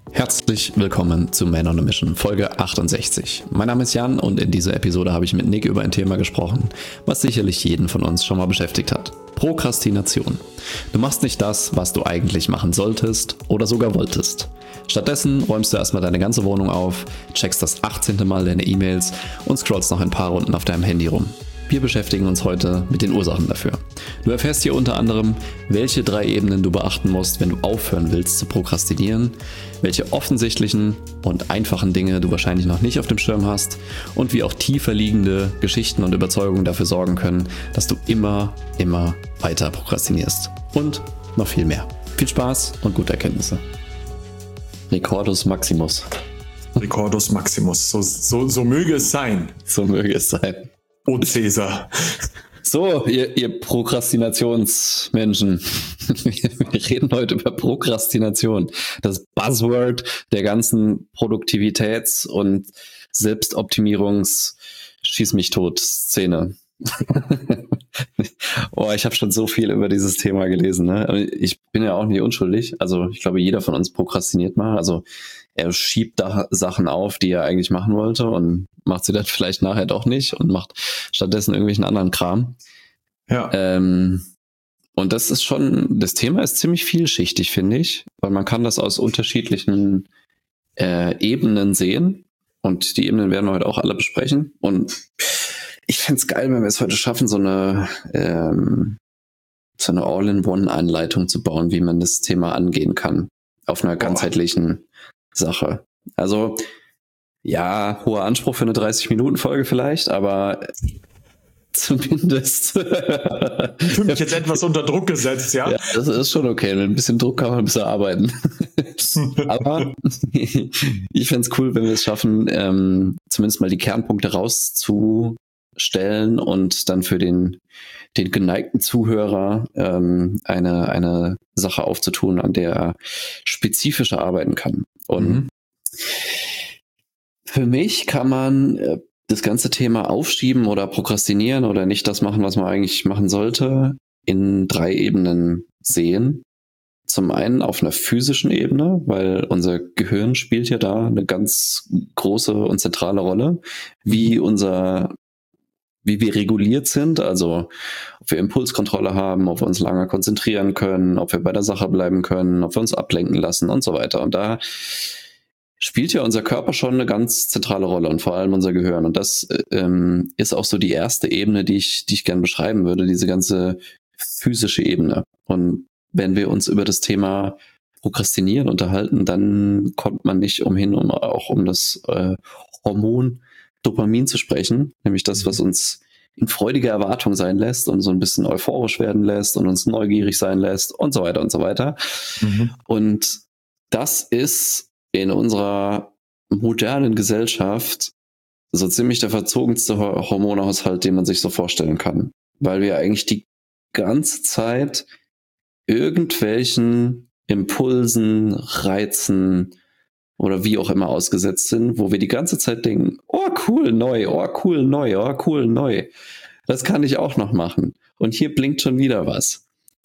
Herzlich willkommen zu Man on a Mission, Folge 68. Mein Name ist Jan und in dieser Episode habe ich mit Nick über ein Thema gesprochen, was sicherlich jeden von uns schon mal beschäftigt hat. Prokrastination. Du machst nicht das, was du eigentlich machen solltest oder sogar wolltest. Stattdessen räumst du erstmal deine ganze Wohnung auf, checkst das 18. Mal deine E-Mails und scrollst noch ein paar Runden auf deinem Handy rum. Wir beschäftigen uns heute mit den Ursachen dafür. Du erfährst hier unter anderem, welche 3 Ebenen du beachten musst, wenn du aufhören willst zu prokrastinieren, welche offensichtlichen und einfachen Dinge du wahrscheinlich noch nicht auf dem Schirm hast und wie auch tiefer liegende Geschichten und Überzeugungen dafür sorgen können, dass du immer weiter prokrastinierst. Und noch viel mehr. Viel Spaß und gute Erkenntnisse. Recordus Maximus. Recordus Maximus, so möge es sein. So möge es sein. O Cäsar. So, ihr Prokrastinationsmenschen. Wir reden heute über Prokrastination. Das Buzzword der ganzen Produktivitäts- und Selbstoptimierungs-Schieß-mich-tot-Szene. Oh, ich habe schon so viel über dieses Thema gelesen. Ne? Ich bin ja auch nicht unschuldig. Also ich glaube, jeder von uns prokrastiniert mal. Also er schiebt da Sachen auf, die er eigentlich machen wollte und macht sie dann vielleicht nachher doch nicht und macht stattdessen irgendwelchen anderen Kram. Ja. Und das Thema ist ziemlich vielschichtig, finde ich, weil man kann das aus unterschiedlichen Ebenen sehen und die Ebenen werden wir heute auch alle besprechen und ich fände es geil, wenn wir es heute schaffen, so eine All-in-One-Einleitung zu bauen, wie man das Thema angehen kann auf einer ganzheitlichen Sache. Also ja, hoher Anspruch für eine 30-Minuten-Folge vielleicht, aber zumindest. Ich fühle mich jetzt etwas unter Druck gesetzt, ja? Ja, das ist schon okay. Mit ein bisschen Druck kann man ein bisschen arbeiten. Aber ich fände es cool, wenn wir es schaffen, zumindest mal die Kernpunkte rauszustellen und dann für den geneigten Zuhörer eine Sache aufzutun, an der er spezifischer arbeiten kann. Und für mich kann man das ganze Thema aufschieben oder prokrastinieren oder nicht das machen, was man eigentlich machen sollte, in 3 Ebenen sehen. Zum einen auf einer physischen Ebene, weil unser Gehirn spielt ja da eine ganz große und zentrale Rolle, wie wir reguliert sind, also ob wir Impulskontrolle haben, ob wir uns lange konzentrieren können, ob wir bei der Sache bleiben können, ob wir uns ablenken lassen und so weiter. Und da spielt ja unser Körper schon eine ganz zentrale Rolle und vor allem unser Gehirn. Und das ist auch so die erste Ebene, die ich gerne beschreiben würde, diese ganze physische Ebene. Und wenn wir uns über das Thema Prokrastinieren unterhalten, dann kommt man nicht umhin, um das Hormon Dopamin zu sprechen, nämlich das, was uns in freudiger Erwartung sein lässt und so ein bisschen euphorisch werden lässt und uns neugierig sein lässt und so weiter und so weiter. Und das ist in unserer modernen Gesellschaft so ziemlich der verzogenste Hormonhaushalt, den man sich so vorstellen kann. Weil wir eigentlich die ganze Zeit irgendwelchen Impulsen, Reizen oder wie auch immer ausgesetzt sind, wo wir die ganze Zeit denken, oh cool, neu, oh cool, neu, oh cool, neu. Das kann ich auch noch machen. Und hier blinkt schon wieder was.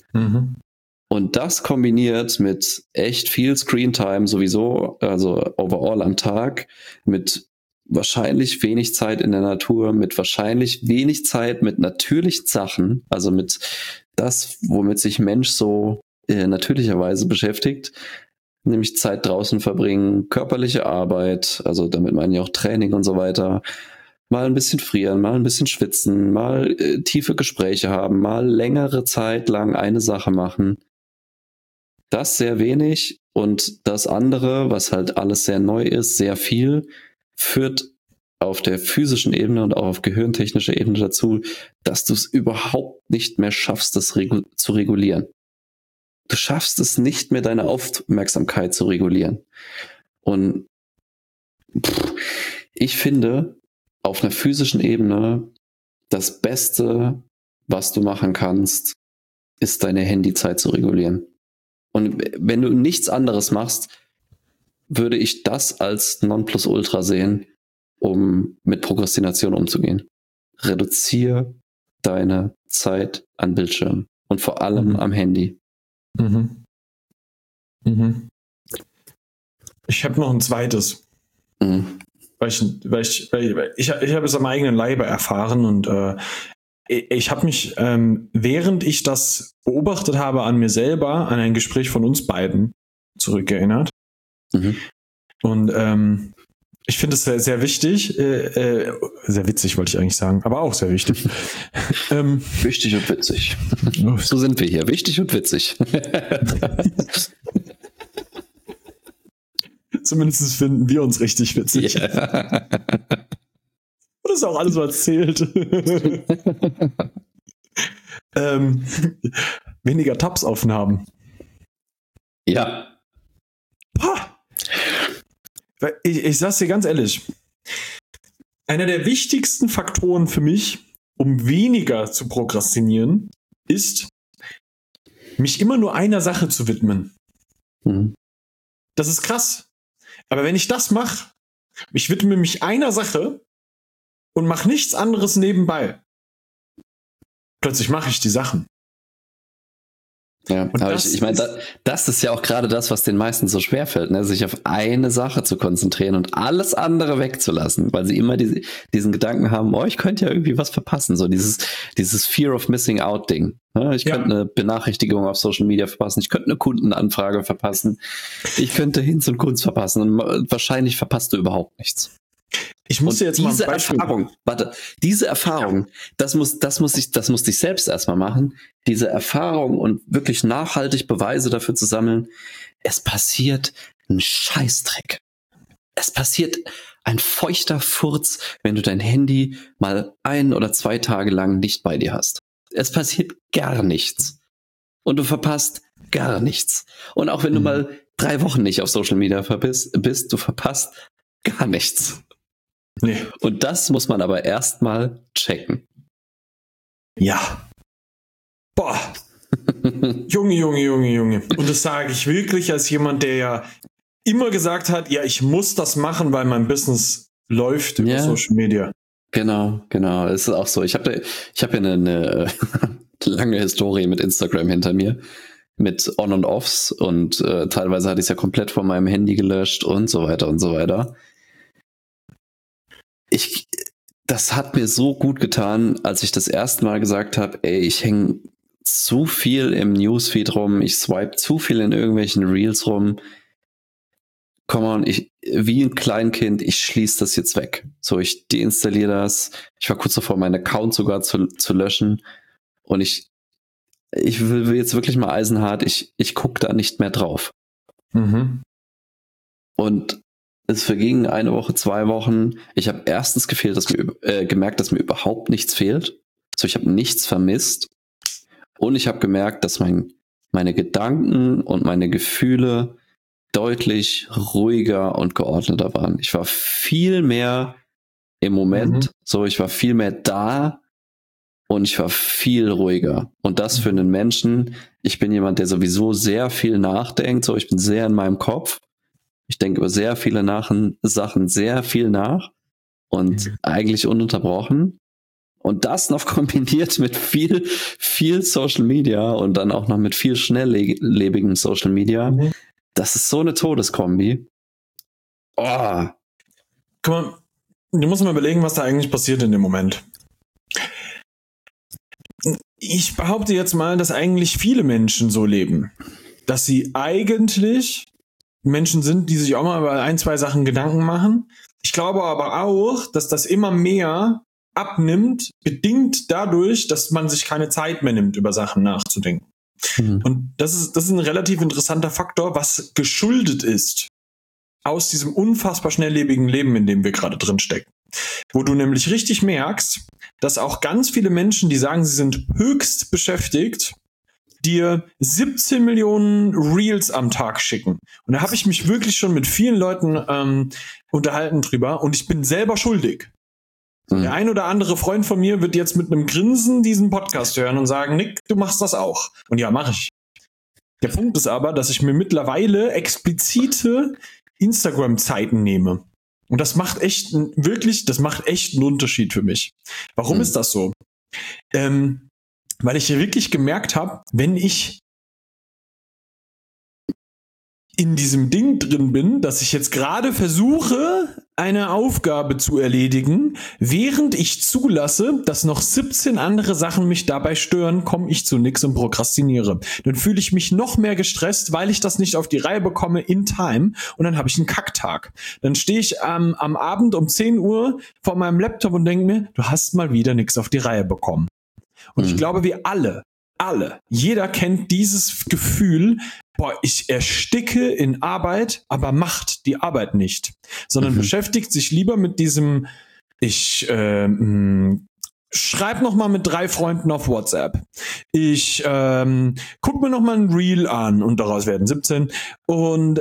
Und das kombiniert mit echt viel Screentime sowieso, also overall am Tag, mit wahrscheinlich wenig Zeit in der Natur, mit wahrscheinlich wenig Zeit mit natürlichen Sachen, also mit das, womit sich Mensch so natürlicherweise beschäftigt, nämlich Zeit draußen verbringen, körperliche Arbeit, also damit meine ich auch Training und so weiter, mal ein bisschen frieren, mal ein bisschen schwitzen, mal tiefe Gespräche haben, mal längere Zeit lang eine Sache machen. Das sehr wenig und das andere, was halt alles sehr neu ist, sehr viel, führt auf der physischen Ebene und auch auf gehirntechnischer Ebene dazu, dass du es überhaupt nicht mehr schaffst, das zu regulieren. Du schaffst es nicht mehr, deine Aufmerksamkeit zu regulieren. Und ich finde, auf einer physischen Ebene, das Beste, was du machen kannst, ist deine Handyzeit zu regulieren. Und wenn du nichts anderes machst, würde ich das als Nonplusultra sehen, um mit Prokrastination umzugehen. Reduziere deine Zeit an Bildschirm und vor allem am Handy. Ich habe noch ein zweites. Mhm. Weil ich habe es am eigenen Leibe erfahren und ich habe mich, während ich das beobachtet habe an mir selber, an ein Gespräch von uns beiden zurückerinnert. Mhm. Und ich finde es sehr, sehr wichtig, sehr witzig wollte ich eigentlich sagen, aber auch sehr wichtig. Wichtig und witzig. So sind wir hier, wichtig und witzig. Zumindest finden wir uns richtig witzig. Ja. Und das ist auch alles, was zählt. Weniger Tabs offen haben. Ja. Ich sag's dir ganz ehrlich. Einer der wichtigsten Faktoren für mich, um weniger zu prokrastinieren, ist, mich immer nur einer Sache zu widmen. Mhm. Das ist krass. Aber wenn ich das mache, ich widme mich einer Sache und mache nichts anderes nebenbei, plötzlich mache ich die Sachen. Ja, Und aber das ich meine, ist- das ist ja auch gerade das, was den meisten so schwerfällt, ne? Sich auf eine Sache zu konzentrieren und alles andere wegzulassen, weil sie immer diesen Gedanken haben, oh, ich könnte ja irgendwie was verpassen, so dieses Fear of Missing Out Ding. Ne? Ich Ja. könnte eine Benachrichtigung auf Social Media verpassen, ich könnte eine Kundenanfrage verpassen, ich könnte Hinz und Kunst verpassen und wahrscheinlich verpasst du überhaupt nichts. Ich muss dir jetzt mal ein diese Beispiel. Diese Erfahrung, das muss ich selbst erstmal machen. Diese Erfahrung und wirklich nachhaltig Beweise dafür zu sammeln, es passiert ein Scheißdreck. Es passiert ein feuchter Furz, wenn du dein Handy mal 1 oder 2 Tage lang nicht bei dir hast. Es passiert gar nichts. Und du verpasst gar nichts. Und auch wenn du mal 3 Wochen nicht auf Social Media bist, du verpasst gar nichts. Nee. Und das muss man aber erstmal checken. Ja. Boah. Junge. Und das sage ich wirklich als jemand, der ja immer gesagt hat, ja, ich muss das machen, weil mein Business läuft über Ja. Social Media. Genau. Es ist auch so. Ich hab ja eine lange Historie mit Instagram hinter mir. Mit On- und Offs und teilweise hatte ich es ja komplett von meinem Handy gelöscht und so weiter und so weiter. Das hat mir so gut getan, als ich das erste Mal gesagt habe, ey, ich hänge zu viel im Newsfeed rum, ich swipe zu viel in irgendwelchen Reels rum. Come on, wie ein Kleinkind, ich schließe das jetzt weg. So, ich deinstalliere das. Ich war kurz davor, meinen Account sogar zu löschen. Und ich will jetzt wirklich mal eisenhart, ich gucke da nicht mehr drauf. Mhm. Und es verging 1 Woche, 2 Wochen. Ich habe erstens gemerkt, dass mir überhaupt nichts fehlt. So, ich habe nichts vermisst. Und ich habe gemerkt, dass meine Gedanken und meine Gefühle deutlich ruhiger und geordneter waren. Ich war viel mehr im Moment, ich war viel mehr da und ich war viel ruhiger. Und das für einen Menschen, ich bin jemand, der sowieso sehr viel nachdenkt, ich bin sehr in meinem Kopf. Ich denke über sehr viele Sachen sehr viel nach und eigentlich ununterbrochen. Und das noch kombiniert mit viel Social Media und dann auch noch mit viel schnelllebigem Social Media. Das ist so eine Todeskombi. Oh. Guck mal, du musst mal überlegen, was da eigentlich passiert in dem Moment. Ich behaupte jetzt mal, dass eigentlich viele Menschen so leben. Dass sie eigentlich Menschen sind, die sich auch mal über 1, 2 Sachen Gedanken machen. Ich glaube aber auch, dass das immer mehr abnimmt, bedingt dadurch, dass man sich keine Zeit mehr nimmt, über Sachen nachzudenken. Und das ist ein relativ interessanter Faktor, was geschuldet ist aus diesem unfassbar schnelllebigen Leben, in dem wir gerade drin stecken. Wo du nämlich richtig merkst, dass auch ganz viele Menschen, die sagen, sie sind höchst beschäftigt, dir 17 Millionen Reels am Tag schicken. Und da habe ich mich wirklich schon mit vielen Leuten unterhalten drüber und ich bin selber schuldig. Der ein oder andere Freund von mir wird jetzt mit einem Grinsen diesen Podcast hören und sagen, Nick, du machst das auch. Und ja, mache ich. Der Punkt ist aber, dass ich mir mittlerweile explizite Instagram-Zeiten nehme. Und das macht echt einen Unterschied für mich. Warum ist das so? Weil ich wirklich gemerkt habe, wenn ich in diesem Ding drin bin, dass ich jetzt gerade versuche, eine Aufgabe zu erledigen, während ich zulasse, dass noch 17 andere Sachen mich dabei stören, komme ich zu nix und prokrastiniere. Dann fühle ich mich noch mehr gestresst, weil ich das nicht auf die Reihe bekomme in Time und dann habe ich einen Kacktag. Dann stehe ich am Abend um 10 Uhr vor meinem Laptop und denke mir, du hast mal wieder nichts auf die Reihe bekommen. Und ich glaube, wir alle, jeder kennt dieses Gefühl, boah, ich ersticke in Arbeit, aber macht die Arbeit nicht, sondern beschäftigt sich lieber mit diesem, ich schreib noch mal mit 3 Freunden auf WhatsApp. Ich guck mir noch mal ein Reel an und daraus werden 17 und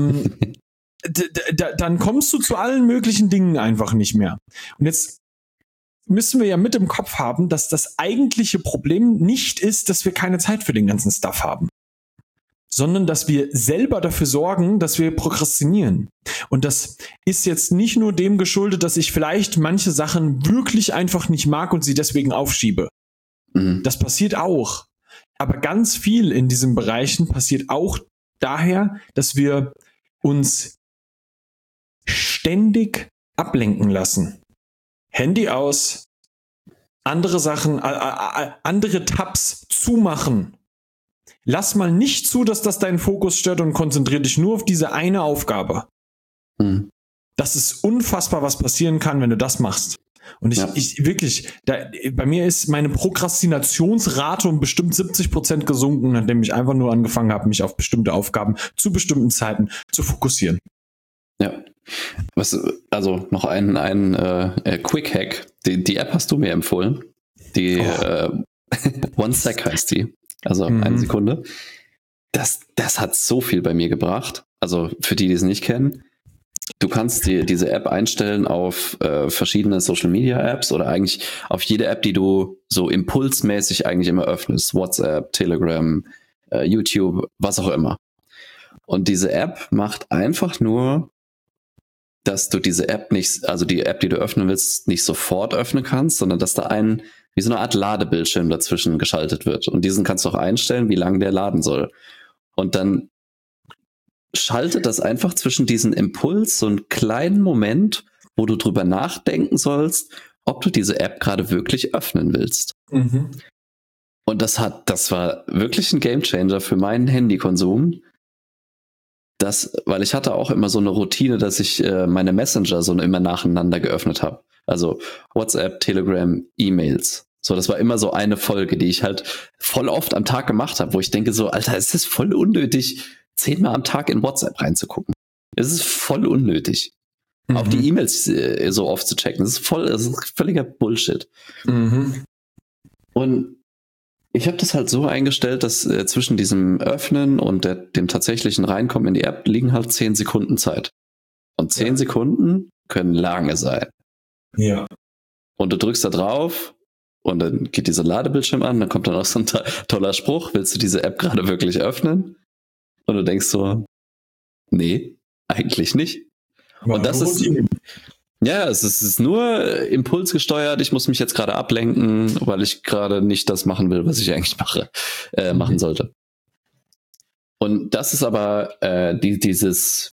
dann kommst du zu allen möglichen Dingen einfach nicht mehr. Und jetzt müssen wir ja mit im Kopf haben, dass das eigentliche Problem nicht ist, dass wir keine Zeit für den ganzen Stuff haben, sondern dass wir selber dafür sorgen, dass wir prokrastinieren. Und das ist jetzt nicht nur dem geschuldet, dass ich vielleicht manche Sachen wirklich einfach nicht mag und sie deswegen aufschiebe. Das passiert auch. Aber ganz viel in diesen Bereichen passiert auch daher, dass wir uns ständig ablenken lassen. Handy aus, andere Sachen, andere Tabs zumachen. Lass mal nicht zu, dass das deinen Fokus stört und konzentrier dich nur auf diese eine Aufgabe. Das ist unfassbar, was passieren kann, wenn du das machst. Und ich wirklich, bei mir ist meine Prokrastinationsrate um bestimmt 70% gesunken, nachdem ich einfach nur angefangen habe, mich auf bestimmte Aufgaben zu bestimmten Zeiten zu fokussieren. Ja. Also noch ein Quick Hack. Die App hast du mir empfohlen. Die OneSec heißt die. Also 1 Sekunde. Das hat so viel bei mir gebracht. Also für die es nicht kennen. Du kannst diese App einstellen auf verschiedene Social Media Apps oder eigentlich auf jede App, die du so impulsmäßig eigentlich immer öffnest. WhatsApp, Telegram, YouTube, was auch immer. Und diese App macht einfach nur, dass du diese App nicht, also die App, die du öffnen willst, nicht sofort öffnen kannst, sondern dass da wie so eine Art Ladebildschirm dazwischen geschaltet wird. Und diesen kannst du auch einstellen, wie lange der laden soll. Und dann schaltet das einfach zwischen diesen Impuls so einen kleinen Moment, wo du drüber nachdenken sollst, ob du diese App gerade wirklich öffnen willst. Und das war wirklich ein Gamechanger für meinen Handykonsum. Weil ich hatte auch immer so eine Routine, dass ich meine Messenger so immer nacheinander geöffnet habe. Also WhatsApp, Telegram, E-Mails. So, das war immer so eine Folge, die ich halt voll oft am Tag gemacht habe, wo ich denke so, Alter, es ist voll unnötig, 10-mal am Tag in WhatsApp reinzugucken. Es ist voll unnötig. Auch die E-Mails so oft zu checken. Das ist völliger Bullshit. Und ich habe das halt so eingestellt, dass zwischen diesem Öffnen und dem tatsächlichen Reinkommen in die App liegen halt 10 Sekunden Zeit. Und 10 Sekunden können lange sein. Ja. Und du drückst da drauf und dann geht dieser Ladebildschirm an, dann kommt dann auch so ein toller Spruch, willst du diese App gerade wirklich öffnen? Und du denkst so, nee, eigentlich nicht. Und das ist... Ja, es ist nur impulsgesteuert. Ich muss mich jetzt gerade ablenken, weil ich gerade nicht das machen will, was ich eigentlich machen sollte. Und das ist aber dieses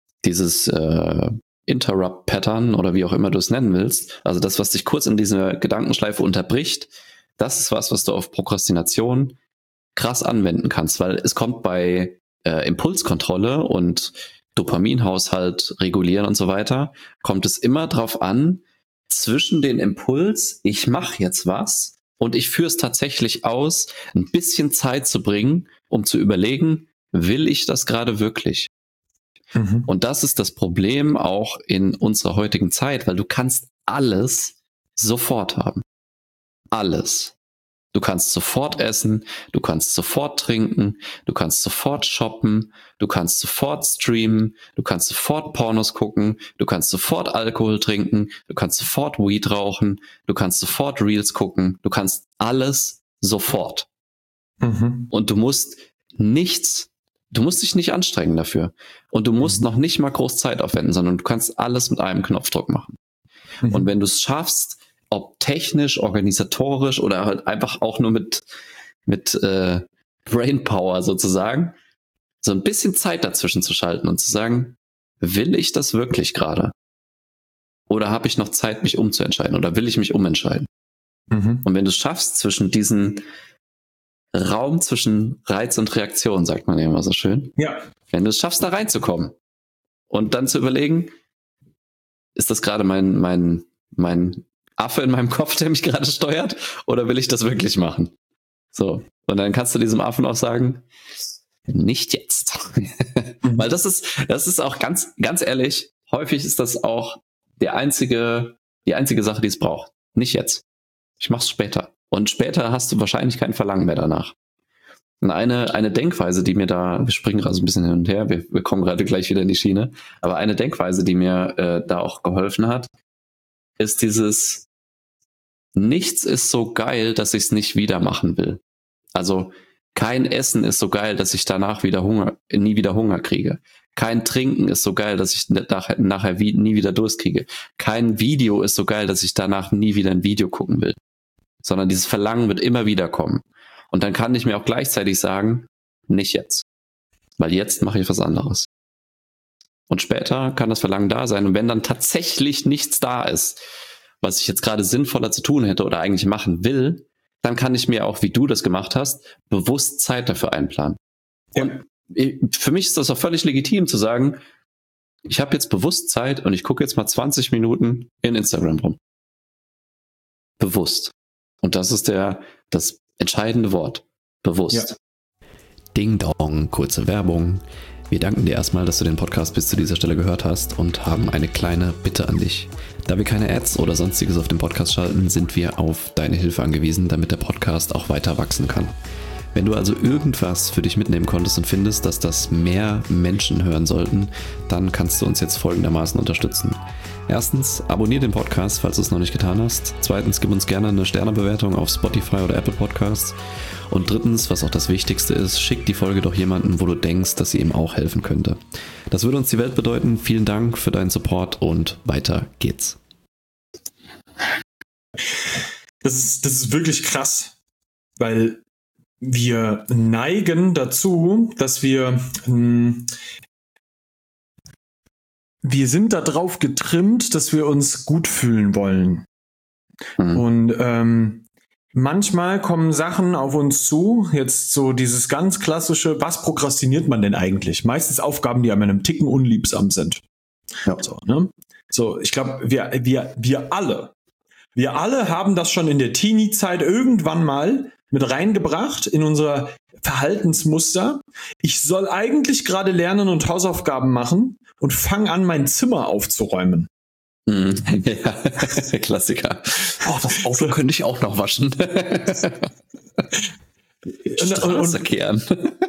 Interrupt-Pattern oder wie auch immer du es nennen willst. Also das, was dich kurz in dieser Gedankenschleife unterbricht, das ist was du auf Prokrastination krass anwenden kannst, weil es kommt bei Impulskontrolle und Dopaminhaushalt regulieren und so weiter, kommt es immer drauf an, zwischen den Impuls, ich mache jetzt was und ich führe es tatsächlich aus, ein bisschen Zeit zu bringen, um zu überlegen, will ich das gerade wirklich? Und das ist das Problem auch in unserer heutigen Zeit, weil du kannst alles sofort haben. Alles. Du kannst sofort essen, du kannst sofort trinken, du kannst sofort shoppen, du kannst sofort streamen, du kannst sofort Pornos gucken, du kannst sofort Alkohol trinken, du kannst sofort Weed rauchen, du kannst sofort Reels gucken, du kannst alles sofort. Und du musst dich nicht anstrengen dafür. Und du musst noch nicht mal groß Zeit aufwenden, sondern du kannst alles mit einem Knopfdruck machen. Und wenn du es schaffst, ob technisch, organisatorisch oder halt einfach auch nur mit Brainpower sozusagen, so ein bisschen Zeit dazwischen zu schalten und zu sagen, will ich das wirklich gerade? Oder habe ich noch Zeit, mich umzuentscheiden? Oder will ich mich umentscheiden? Und wenn du es schaffst, zwischen diesen Raum zwischen Reiz und Reaktion, sagt man ja immer so schön. Ja. Wenn du es schaffst, da reinzukommen und dann zu überlegen, ist das gerade mein Affe in meinem Kopf, der mich gerade steuert, oder will ich das wirklich machen? So. Und dann kannst du diesem Affen auch sagen, nicht jetzt. Weil das ist auch ganz ehrlich, häufig ist das auch die einzige Sache, die es braucht. Nicht jetzt. Ich mach's später. Und später hast du wahrscheinlich kein Verlangen mehr danach. Und eine Denkweise, die mir da, wir springen gerade so ein bisschen hin und her, wir kommen gerade gleich wieder in die Schiene, aber eine Denkweise, die mir da auch geholfen hat, ist dieses, nichts ist so geil, dass ich es nicht wieder machen will. Also kein Essen ist so geil, dass ich danach nie wieder Hunger kriege. Kein Trinken ist so geil, dass ich nachher nie wieder Durst kriege. Kein Video ist so geil, dass ich danach nie wieder ein Video gucken will. Sondern dieses Verlangen wird immer wieder kommen. Und dann kann ich mir auch gleichzeitig sagen, nicht jetzt. Weil jetzt mache ich was anderes. Und später kann das Verlangen da sein. Und wenn dann tatsächlich nichts da ist, was ich jetzt gerade sinnvoller zu tun hätte oder eigentlich machen will, dann kann ich mir auch, wie du das gemacht hast, bewusst Zeit dafür einplanen. Ja. Und für mich ist das auch völlig legitim zu sagen, ich habe jetzt bewusst Zeit und ich gucke jetzt mal 20 Minuten in Instagram rum. Bewusst. Und das ist das entscheidende Wort. Bewusst. Ja. Ding Dong, kurze Werbung. Wir danken dir erstmal, dass du den Podcast bis zu dieser Stelle gehört hast und haben eine kleine Bitte an dich. Da wir keine Ads oder sonstiges auf dem Podcast schalten, sind wir auf deine Hilfe angewiesen, damit der Podcast auch weiter wachsen kann. Wenn du also irgendwas für dich mitnehmen konntest und findest, dass das mehr Menschen hören sollten, dann kannst du uns jetzt folgendermaßen unterstützen. Erstens, abonniere den Podcast, falls du es noch nicht getan hast. Zweitens, gib uns gerne eine Sternebewertung auf Spotify oder Apple Podcasts. Und drittens, was auch das Wichtigste ist, schick die Folge doch jemandem, wo du denkst, dass sie ihm auch helfen könnte. Das würde uns die Welt bedeuten. Vielen Dank für deinen Support und weiter geht's. Das ist wirklich krass, weil wir neigen dazu, dass wir sind darauf getrimmt, dass wir uns gut fühlen wollen. Und manchmal kommen Sachen auf uns zu, jetzt so dieses ganz klassische, was prokrastiniert man denn eigentlich? Meistens Aufgaben, die einem Ticken unliebsam sind. Ja. So, ne? So, ich glaube, wir alle haben das schon in der Teenie-Zeit irgendwann mal mit reingebracht in unser Verhaltensmuster. Ich soll eigentlich gerade lernen und Hausaufgaben machen und fange an, mein Zimmer aufzuräumen. Ja, Klassiker. Oh, das Auto könnte ich auch noch waschen. Straße kehren.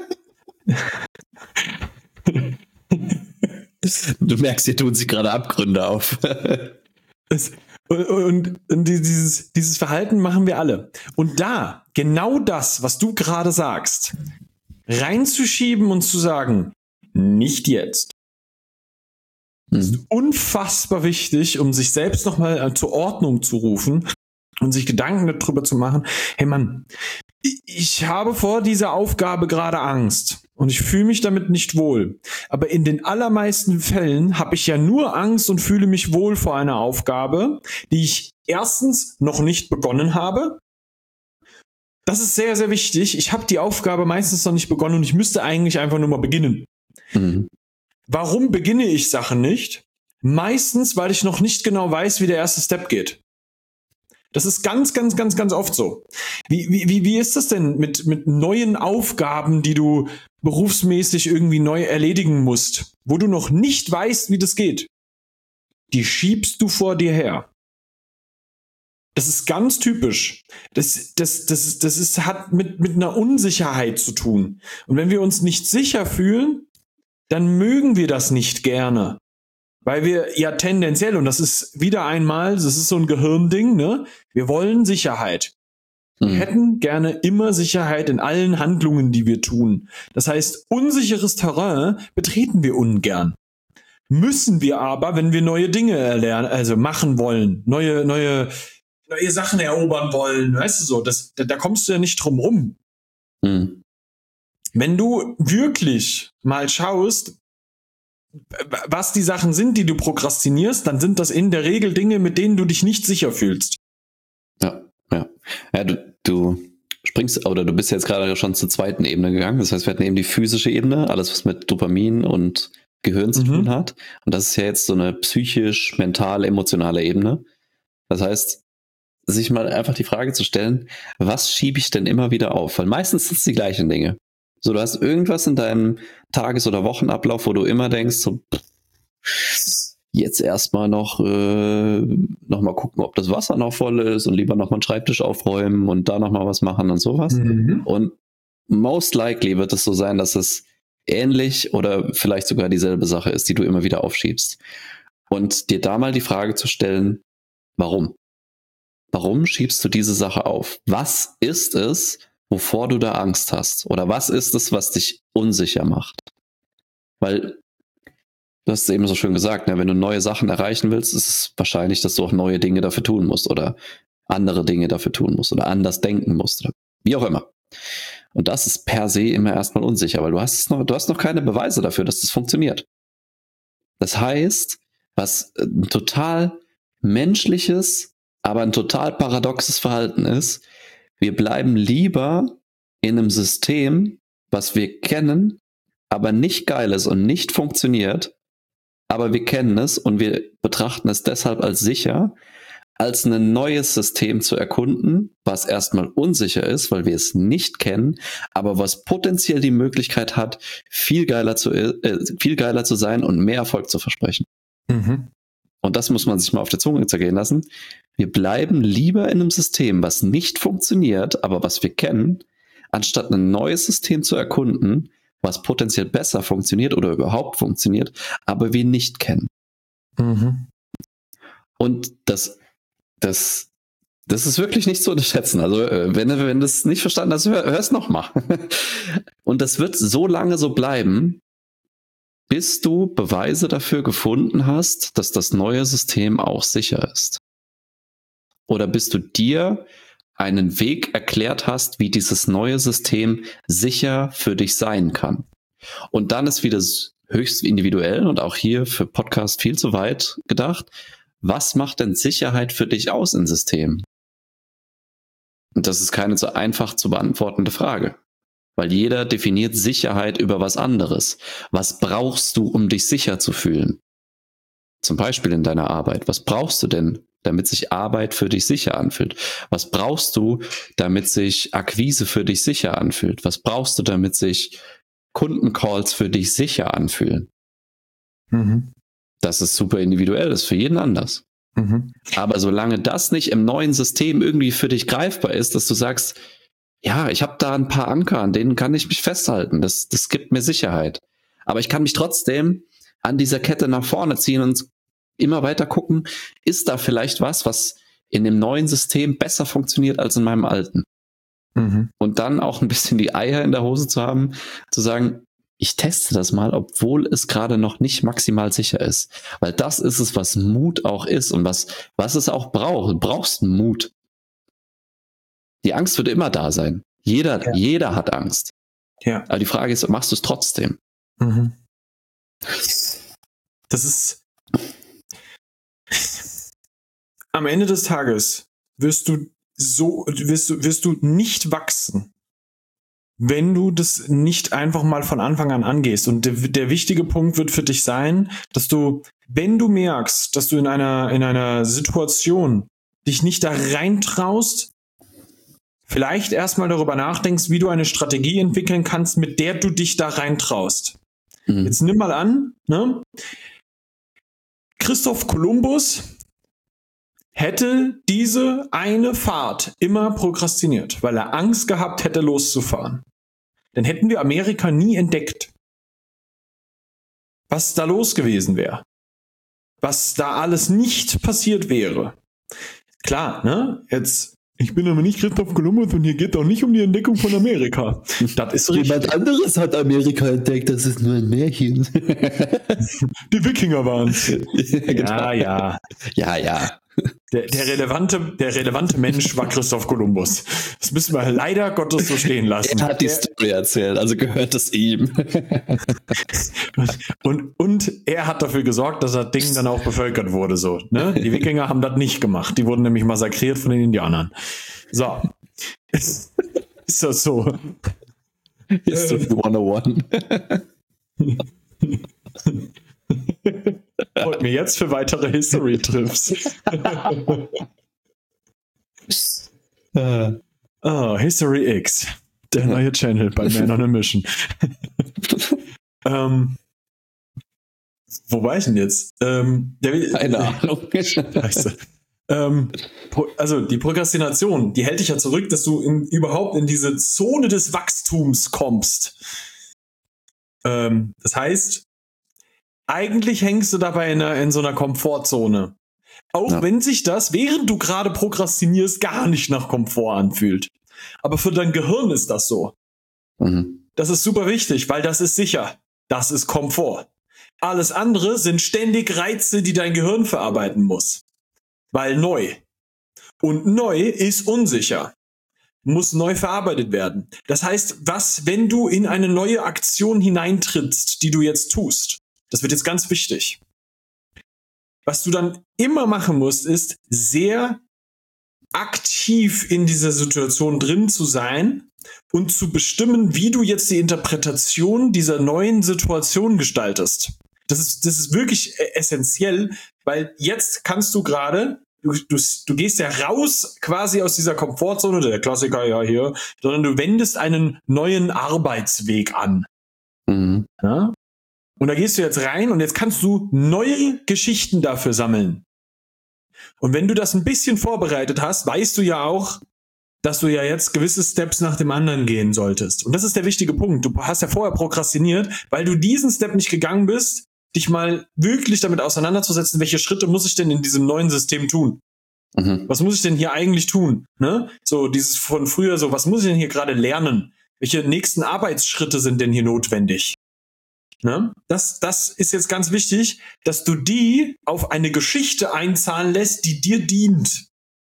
Du merkst, hier tun sich gerade Abgründe auf. Und dieses Verhalten machen wir alle. Und da, genau das, was du gerade sagst, reinzuschieben und zu sagen, nicht jetzt, ist unfassbar wichtig, um sich selbst nochmal zur Ordnung zu rufen und sich Gedanken darüber zu machen, hey Mann, ich habe vor dieser Aufgabe gerade Angst und ich fühle mich damit nicht wohl. Aber in den allermeisten Fällen habe ich ja nur Angst und fühle mich wohl vor einer Aufgabe, die ich erstens noch nicht begonnen habe. Das ist sehr, sehr wichtig. Ich habe die Aufgabe meistens noch nicht begonnen und ich müsste eigentlich einfach nur mal beginnen. Warum beginne ich Sachen nicht? Meistens, weil ich noch nicht genau weiß, wie der erste Step geht. Das ist ganz oft so. Wie ist das denn mit neuen Aufgaben, die du berufsmäßig irgendwie neu erledigen musst, wo du noch nicht weißt, wie das geht? Die schiebst du vor dir her. Das ist ganz typisch. Das hat mit einer Unsicherheit zu tun. Und wenn wir uns nicht sicher fühlen, dann mögen wir das nicht gerne. Weil wir ja tendenziell, und das ist wieder einmal, das ist so ein Gehirnding, ne? Wir wollen Sicherheit. Wir hätten gerne immer Sicherheit in allen Handlungen, die wir tun. Das heißt, unsicheres Terrain betreten wir ungern. Müssen wir aber, wenn wir neue Dinge erlernen, also machen wollen, neue Sachen erobern wollen, weißt du so, da kommst du ja nicht drum rum. wenn du wirklich mal schaust, was die Sachen sind, die du prokrastinierst, dann sind das in der Regel Dinge, mit denen du dich nicht sicher fühlst. Ja, du springst, oder du bist jetzt gerade schon zur zweiten Ebene gegangen. Das heißt, wir hatten eben die physische Ebene, alles was mit Dopamin und Gehirn zu tun hat. Und das ist ja jetzt so eine psychisch, mental, emotionale Ebene. Das heißt, sich mal einfach die Frage zu stellen, was schiebe ich denn immer wieder auf? Weil meistens sind es die gleichen Dinge. So, du hast irgendwas in deinem Tages- oder Wochenablauf, wo du immer denkst, so, jetzt erstmal noch mal gucken, ob das Wasser noch voll ist und lieber noch mal einen Schreibtisch aufräumen und da noch mal was machen und sowas. Und most likely wird es so sein, dass es ähnlich oder vielleicht sogar dieselbe Sache ist, die du immer wieder aufschiebst. Und dir da mal die Frage zu stellen, warum? Warum schiebst du diese Sache auf? Was ist es, wovor du da Angst hast? Oder was ist es, was dich unsicher macht? Weil du hast es eben so schön gesagt, ne? Wenn du neue Sachen erreichen willst, ist es wahrscheinlich, dass du auch neue Dinge dafür tun musst oder andere Dinge dafür tun musst oder anders denken musst oder wie auch immer. Und das ist per se immer erstmal unsicher, weil du hast noch keine Beweise dafür, dass das funktioniert. Das heißt, was ein total menschliches, aber ein total paradoxes Verhalten ist, wir bleiben lieber in einem System, was wir kennen, aber nicht geil ist und nicht funktioniert, aber wir kennen es und wir betrachten es deshalb als sicher, als ein neues System zu erkunden, was erstmal unsicher ist, weil wir es nicht kennen, aber was potenziell die Möglichkeit hat, viel geiler zu sein und mehr Erfolg zu versprechen. Und das muss man sich mal auf der Zunge zergehen lassen. Wir bleiben lieber in einem System, was nicht funktioniert, aber was wir kennen, anstatt ein neues System zu erkunden, was potenziell besser funktioniert oder überhaupt funktioniert, aber wir nicht kennen. Und das ist wirklich nicht zu unterschätzen. Also wenn du es nicht verstanden hast, hör es nochmal. Und das wird so lange so bleiben, bis du Beweise dafür gefunden hast, dass das neue System auch sicher ist. Oder bis du dir einen Weg erklärt hast, wie dieses neue System sicher für dich sein kann. Und dann ist wieder höchst individuell und auch hier für Podcast viel zu weit gedacht. Was macht denn Sicherheit für dich aus im System? Und das ist keine so einfach zu beantwortende Frage. Weil jeder definiert Sicherheit über was anderes. Was brauchst du, um dich sicher zu fühlen? Zum Beispiel in deiner Arbeit. Was brauchst du denn, damit sich Arbeit für dich sicher anfühlt? Was brauchst du, damit sich Akquise für dich sicher anfühlt? Was brauchst du, damit sich Kundencalls für dich sicher anfühlen? Das ist super individuell, das ist für jeden anders. Aber solange das nicht im neuen System irgendwie für dich greifbar ist, dass du sagst, ja, ich habe da ein paar Anker, an denen kann ich mich festhalten, das gibt mir Sicherheit. Aber ich kann mich trotzdem an dieser Kette nach vorne ziehen und immer weiter gucken, ist da vielleicht was in dem neuen System besser funktioniert als in meinem alten? Und dann auch ein bisschen die Eier in der Hose zu haben, zu sagen, ich teste das mal, obwohl es gerade noch nicht maximal sicher ist. Weil das ist es, was Mut auch ist und was es auch braucht. Du brauchst Mut. Die Angst wird immer da sein. Jeder hat Angst. Ja. Aber die Frage ist, machst du es trotzdem? Das ist am Ende des Tages wirst du nicht wachsen, wenn du das nicht einfach mal von Anfang an angehst. Und der wichtige Punkt wird für dich sein, dass du, wenn du merkst, dass du in einer Situation dich nicht da reintraust, vielleicht erstmal darüber nachdenkst, wie du eine Strategie entwickeln kannst, mit der du dich da reintraust. Jetzt nimm mal an, ne? Christoph Kolumbus hätte diese eine Fahrt immer prokrastiniert, weil er Angst gehabt hätte, loszufahren. Dann hätten wir Amerika nie entdeckt. Was da los gewesen wäre. Was da alles nicht passiert wäre. Klar, ne? Jetzt, ich bin aber nicht Christoph Kolumbus und hier geht auch nicht um die Entdeckung von Amerika. Das ist richtig. Jemand anderes hat Amerika entdeckt, das ist nur ein Märchen. Die Wikinger waren's. Ja. Der relevante Mensch war Christoph Kolumbus. Das müssen wir leider Gottes so stehen lassen. Er hat die Story erzählt, also gehört es ihm. Und er hat dafür gesorgt, dass das Ding dann auch bevölkert wurde. So, ne? Die Wikinger haben das nicht gemacht. Die wurden nämlich massakriert von den Indianern. So. Ist das so? History 101. Und mir jetzt für weitere History-Trips. History X. Der neue Channel bei Man on a Mission. Wo war ich denn jetzt? Keine Ahnung. Scheiße. Also die Prokrastination, die hält dich ja zurück, dass du überhaupt in diese Zone des Wachstums kommst. Das heißt, eigentlich hängst du dabei in so einer Komfortzone. Auch wenn sich das, während du gerade prokrastinierst, gar nicht nach Komfort anfühlt. Aber für dein Gehirn ist das so. Mhm. Das ist super wichtig, weil das ist sicher. Das ist Komfort. Alles andere sind ständig Reize, die dein Gehirn verarbeiten muss. Weil neu. Und neu ist unsicher. Muss neu verarbeitet werden. Das heißt, wenn du in eine neue Aktion hineintrittst, die du jetzt tust, das wird jetzt ganz wichtig. Was du dann immer machen musst, ist sehr aktiv in dieser Situation drin zu sein und zu bestimmen, wie du jetzt die Interpretation dieser neuen Situation gestaltest. Das ist wirklich essentiell, weil jetzt kannst du gerade, du gehst ja raus quasi aus dieser Komfortzone, der Klassiker ja hier, sondern du wendest einen neuen Arbeitsweg an. Mhm. Ja? Und da gehst du jetzt rein und jetzt kannst du neue Geschichten dafür sammeln. Und wenn du das ein bisschen vorbereitet hast, weißt du ja auch, dass du ja jetzt gewisse Steps nach dem anderen gehen solltest. Und das ist der wichtige Punkt. Du hast ja vorher prokrastiniert, weil du diesen Step nicht gegangen bist, dich mal wirklich damit auseinanderzusetzen, welche Schritte muss ich denn in diesem neuen System tun? Mhm. Was muss ich denn hier eigentlich tun? Ne? So dieses von früher, so was muss ich denn hier gerade lernen? Welche nächsten Arbeitsschritte sind denn hier notwendig? Ne? Das ist jetzt ganz wichtig, dass du die auf eine Geschichte einzahlen lässt, die dir dient.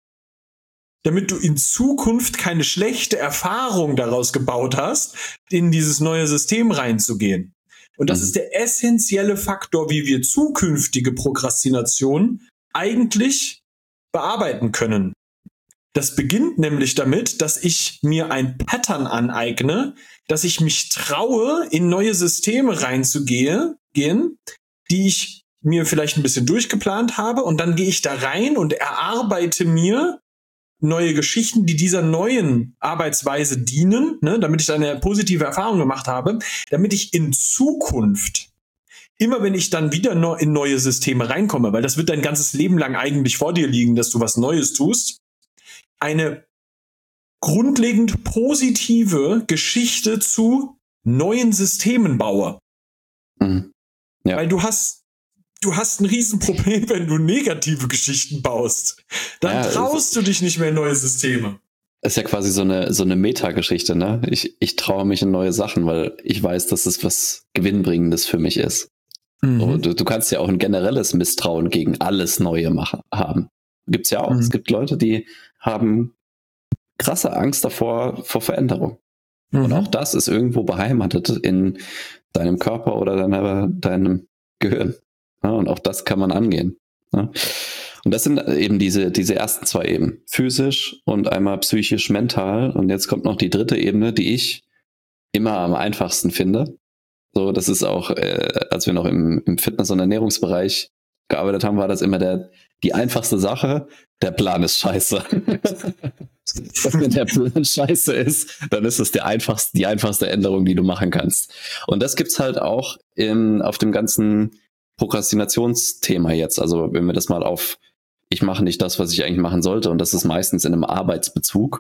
Damit du in Zukunft keine schlechte Erfahrung daraus gebaut hast, in dieses neue System reinzugehen. Und das ist der essentielle Faktor, wie wir zukünftige Prokrastination eigentlich bearbeiten können. Das beginnt nämlich damit, dass ich mir ein Pattern aneigne, dass ich mich traue, in neue Systeme reinzugehen, die ich mir vielleicht ein bisschen durchgeplant habe, und dann gehe ich da rein und erarbeite mir neue Geschichten, die dieser neuen Arbeitsweise dienen, ne, damit ich eine positive Erfahrung gemacht habe, damit ich in Zukunft, immer wenn ich dann wieder in neue Systeme reinkomme, weil das wird dein ganzes Leben lang eigentlich vor dir liegen, dass du was Neues tust, eine grundlegend positive Geschichte zu neuen Systemen baue. Mhm. Ja. Weil du hast ein Riesenproblem, wenn du negative Geschichten baust. Dann traust du dich nicht mehr in neue Systeme. Ist ja quasi so eine Metageschichte, ne? Ich traue mich in neue Sachen, weil ich weiß, dass es was Gewinnbringendes für mich ist. Mhm. So, du kannst ja auch ein generelles Misstrauen gegen alles Neue haben. Gibt's ja auch. Mhm. Es gibt Leute, die haben krasse Angst vor Veränderung. Mhm. Und auch das ist irgendwo beheimatet in deinem Körper oder deinem Gehirn. Ja, und auch das kann man angehen. Ja. Und das sind eben diese ersten zwei Ebenen. Physisch und einmal psychisch, mental. Und jetzt kommt noch die dritte Ebene, die ich immer am einfachsten finde. So, das ist auch, als wir noch im Fitness- und Ernährungsbereich gearbeitet haben, war das immer die einfachste Sache. Der Plan ist scheiße. Wenn der Plan scheiße ist, dann ist es die einfachste Änderung, die du machen kannst. Und das gibt's halt auch auf dem ganzen Prokrastinationsthema jetzt. Also wenn wir das mal auf, ich mache nicht das, was ich eigentlich machen sollte, und das ist meistens in einem Arbeitsbezug,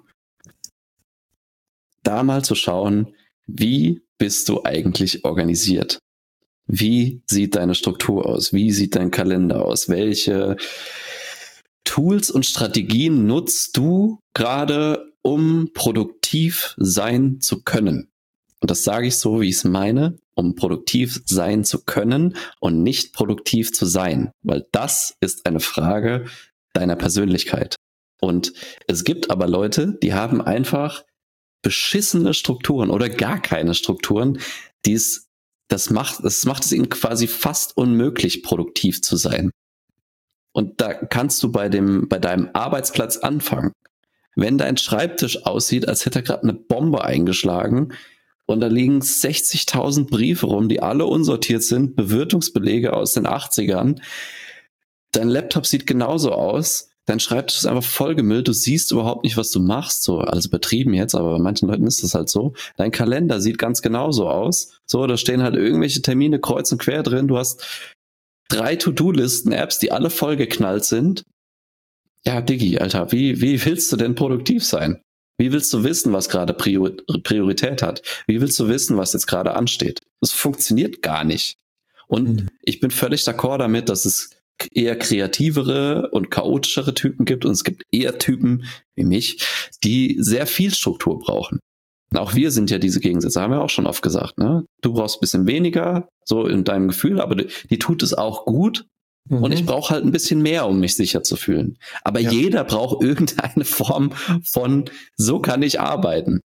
da mal zu schauen, wie bist du eigentlich organisiert? Wie sieht deine Struktur aus? Wie sieht dein Kalender aus? Welche Tools und Strategien nutzt du gerade, um produktiv sein zu können? Und das sage ich so, wie ich es meine, um produktiv sein zu können und nicht produktiv zu sein. Weil das ist eine Frage, deiner Persönlichkeit. Und es gibt aber Leute, die haben einfach beschissene Strukturen oder gar keine Strukturen, das macht es ihnen quasi fast unmöglich, produktiv zu sein. Und da kannst du bei deinem Arbeitsplatz anfangen. Wenn dein Schreibtisch aussieht, als hätte er gerade eine Bombe eingeschlagen und da liegen 60.000 Briefe rum, die alle unsortiert sind, Bewirtungsbelege aus den 80ern, dein Laptop sieht genauso aus, dein Schreibtisch ist einfach vollgemüllt, du siehst überhaupt nicht, was du machst, so, also übertrieben jetzt, aber bei manchen Leuten ist das halt so. Dein Kalender sieht ganz genauso aus, so, da stehen halt irgendwelche Termine kreuz und quer drin, du hast 3 To-Do-Listen-Apps, die alle vollgeknallt sind. Ja, Diggi, Alter, wie willst du denn produktiv sein? Wie willst du wissen, was gerade Priorität hat? Wie willst du wissen, was jetzt gerade ansteht? Das funktioniert gar nicht. Und ich bin völlig d'accord damit, dass es eher kreativere und chaotischere Typen gibt und es gibt eher Typen wie mich, die sehr viel Struktur brauchen. Und auch wir sind ja diese Gegensätze, haben wir auch schon oft gesagt, ne? Du brauchst ein bisschen weniger, so in deinem Gefühl, aber die tut es auch gut. Und ich brauche halt ein bisschen mehr, um mich sicher zu fühlen. Aber jeder braucht irgendeine Form von, so kann ich arbeiten.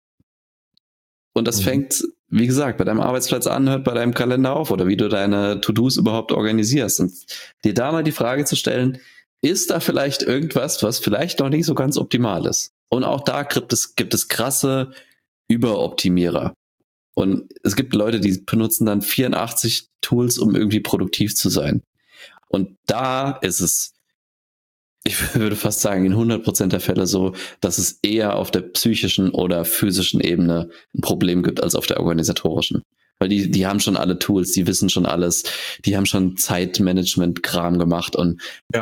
Und das fängt, wie gesagt, bei deinem Arbeitsplatz an, hört bei deinem Kalender auf oder wie du deine To-Dos überhaupt organisierst. Und dir da mal die Frage zu stellen, ist da vielleicht irgendwas, was vielleicht noch nicht so ganz optimal ist? Und auch da gibt es krasse Überoptimierer. Und es gibt Leute, die benutzen dann 84 Tools, um irgendwie produktiv zu sein. Und da ist es, ich würde fast sagen, in 100% der Fälle so, dass es eher auf der psychischen oder physischen Ebene ein Problem gibt als auf der organisatorischen. Weil die haben schon alle Tools, die wissen schon alles, die haben schon Zeitmanagement-Kram gemacht und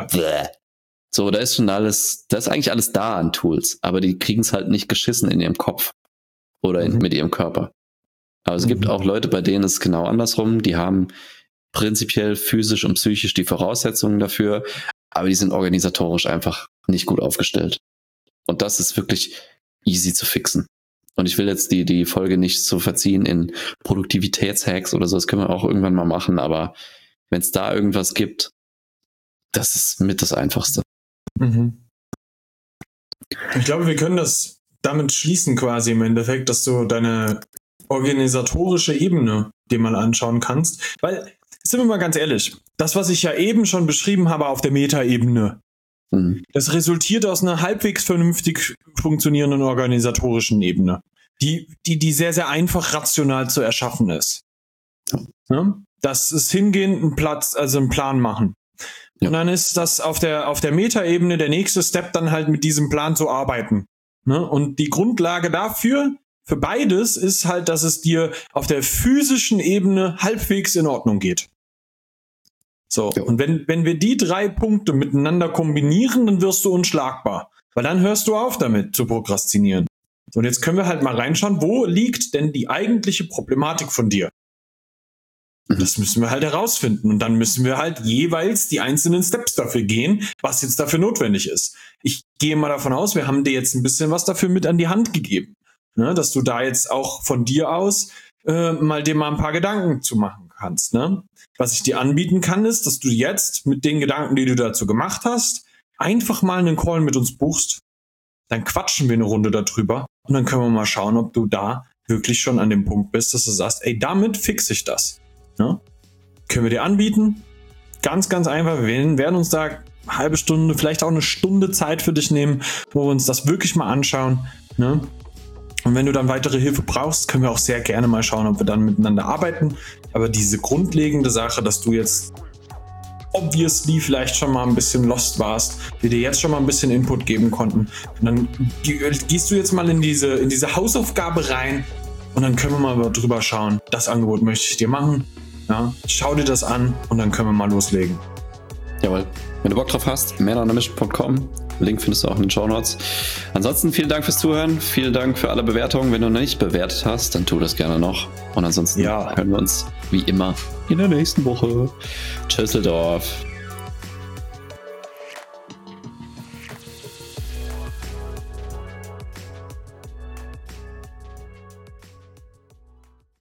so, da ist eigentlich alles da an Tools, aber die kriegen es halt nicht geschissen in ihrem Kopf oder mit ihrem Körper. Aber es gibt auch Leute, bei denen ist es genau andersrum, die haben prinzipiell physisch und psychisch die Voraussetzungen dafür, aber die sind organisatorisch einfach nicht gut aufgestellt. Und das ist wirklich easy zu fixen. Und ich will jetzt die Folge nicht so verziehen in Produktivitätshacks oder so, das können wir auch irgendwann mal machen, aber wenn es da irgendwas gibt, das ist mit das Einfachste. Ich glaube, wir können das damit schließen quasi im Endeffekt, dass du deine organisatorische Ebene dir mal anschauen kannst, weil sind wir mal ganz ehrlich, das, was ich ja eben schon beschrieben habe auf der Metaebene, das resultiert aus einer halbwegs vernünftig funktionierenden organisatorischen Ebene, die sehr, sehr einfach rational zu erschaffen ist. Ja? Das ist hingehen, einen Plan machen. Ja. Und dann ist das auf der Metaebene der nächste Step, dann halt mit diesem Plan zu arbeiten. Ne? Und die Grundlage dafür, für beides, ist halt, dass es dir auf der physischen Ebene halbwegs in Ordnung geht. So, ja. Und wenn wir die 3 Punkte miteinander kombinieren, dann wirst du unschlagbar. Weil dann hörst du auf damit zu prokrastinieren. So, und jetzt können wir halt mal reinschauen, wo liegt denn die eigentliche Problematik von dir? Und das müssen wir halt herausfinden. Und dann müssen wir halt jeweils die einzelnen Steps dafür gehen, was jetzt dafür notwendig ist. Ich gehe mal davon aus, wir haben dir jetzt ein bisschen was dafür mit an die Hand gegeben. Ne, dass du da jetzt auch von dir aus dir mal ein paar Gedanken zu machen kannst. Ne? Was ich dir anbieten kann, ist, dass du jetzt mit den Gedanken, die du dazu gemacht hast, einfach mal einen Call mit uns buchst. Dann quatschen wir eine Runde darüber und dann können wir mal schauen, ob du da wirklich schon an dem Punkt bist, dass du sagst, ey, damit fixe ich das. Ne? Können wir dir anbieten? Ganz, ganz einfach. Wir werden uns da eine halbe Stunde, vielleicht auch eine Stunde Zeit für dich nehmen, wo wir uns das wirklich mal anschauen. Ne? Und wenn du dann weitere Hilfe brauchst, können wir auch sehr gerne mal schauen, ob wir dann miteinander arbeiten. Aber diese grundlegende Sache, dass du jetzt obviously vielleicht schon mal ein bisschen lost warst, wir dir jetzt schon mal ein bisschen Input geben konnten. Und dann gehst du jetzt mal in diese Hausaufgabe rein und dann können wir mal drüber schauen. Das Angebot möchte ich dir machen. Ja, schau dir das an und dann können wir mal loslegen. Jawohl. Wenn du Bock drauf hast, manonamission.com. Link findest du auch in den Shownotes. Ansonsten vielen Dank fürs Zuhören. Vielen Dank für alle Bewertungen. Wenn du noch nicht bewertet hast, dann tu das gerne noch. Und ansonsten hören wir uns wie immer in der nächsten Woche. Tschüsseldorf.